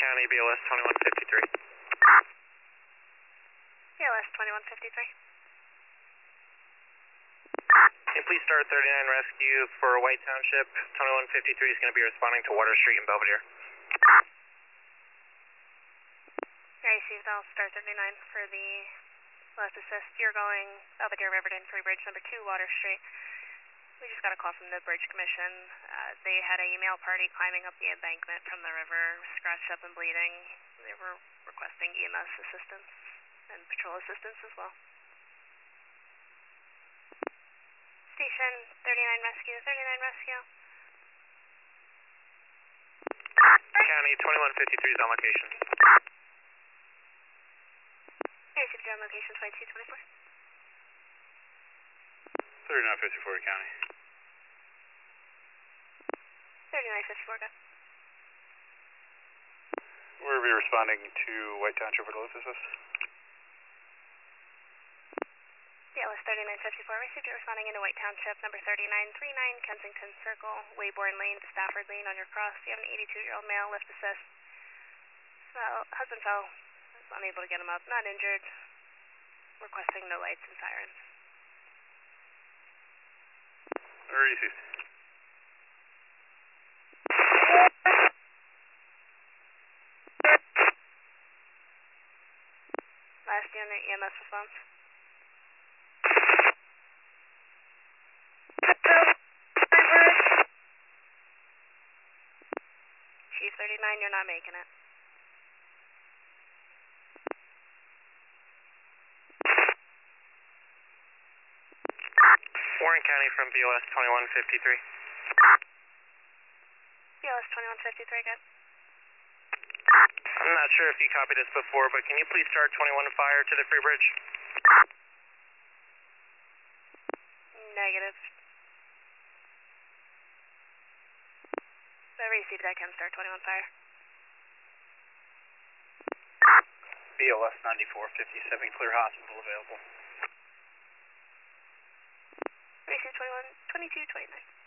County, BLS 2153. BLS 2153. Can you please start 39 rescue for White Township? 2153 is going to be responding to Water Street in Belvedere. Received, I'll start 39 for the last assist. You're going Belvedere, Riverdin, Free Bridge, number 2, Water Street. We just got a call from the Bridge Commission. They had a male party climbing up the embankment from the river, scratched up and bleeding. They were requesting EMS assistance and patrol assistance as well. Station 39 rescue, 39 rescue. County 2153 is on location. Received on location 2224. 3954 County. 3954, go. We'll be responding to White Township with Lotus assist. BLS 3954, received it responding into White Township, number 3939, Kensington Circle, Wayborn Lane to Stafford Lane on your cross. You have an 82-year-old male, lift assist. So, husband fell, was unable to get him up, not injured. Requesting no lights and sirens. Received. Last unit, EMS response. Chief 39, you're not making it. Warren County from BLS 2153. BLS 2153, good. I'm not sure if you copied this before, but can you please start 21 fire to the Free Bridge? Negative. I received that, can start 21 fire. BLS 9457, clear hospital available. Received 21, 22, 29.